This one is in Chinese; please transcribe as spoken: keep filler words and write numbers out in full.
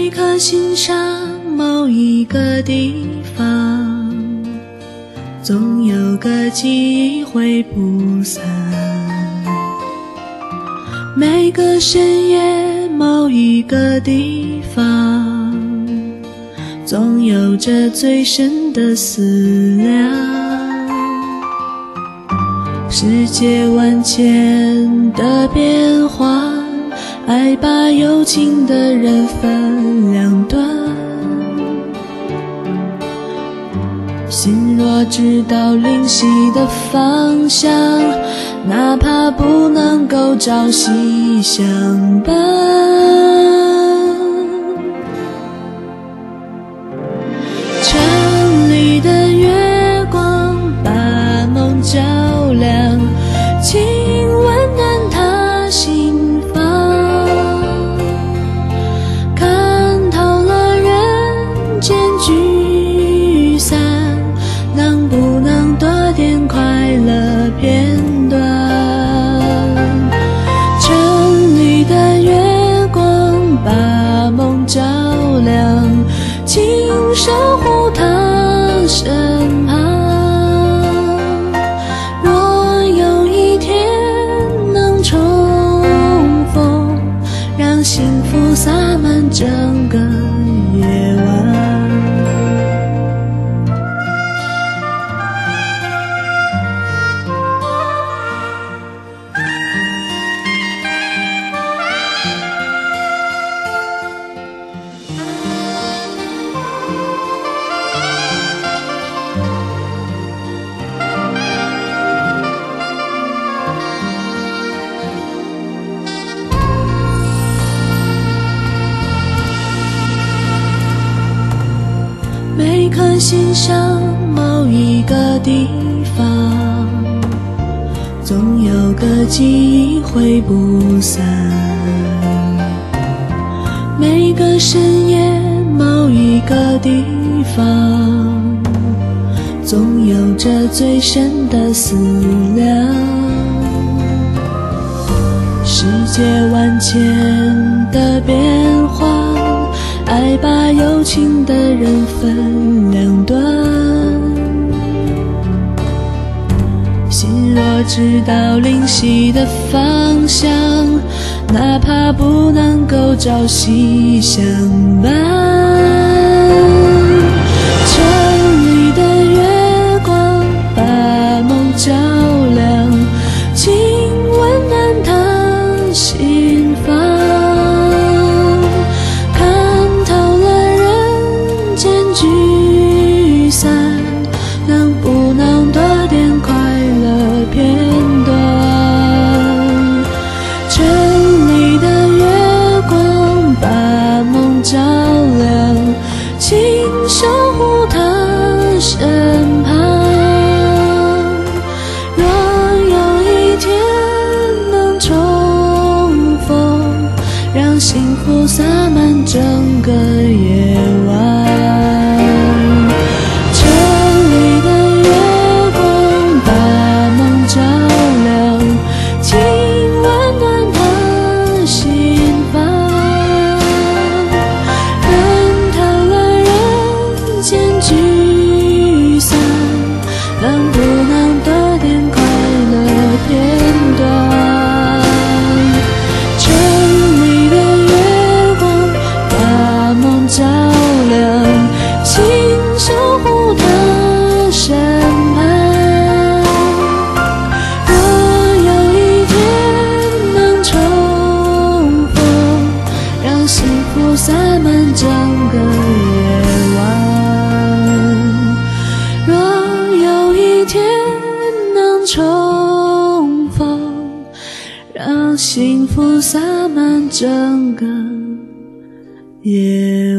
每颗心上某一个地方，总有个记忆挥不散。每个深夜某一个地方，总有着最深的思量。世界万千的变化，爱把有情的人分两端。心若知道灵犀的方向，哪怕不能够朝夕相伴。城里的月光把梦照亮，请温暖他心房。看透了人间聚散，能不能多点快乐片段？城里的月光把梦照亮，请守护他身旁。若有一天能重逢，让幸福洒满整个夜晚。每颗心上某一个地方，总有个记忆挥不散。每个深夜某一个地方，总有着最深的思量。世界万千的变化，爱把有情的人分两端。心若知道灵犀的方向，哪怕不能够朝夕相伴。城里的月光把梦照亮，请温暖他心房。聚散，能不能多点快乐片段？城里的月光把梦照亮，请守护他身旁。若有一天能重逢，让幸福洒满整个夜晚。聚散，能不能多点快乐片段？城里的月光把梦照亮，请守护他身旁。若有一天能重逢，让幸福洒满整个夜晚。重逢，让幸福洒满整个夜晚。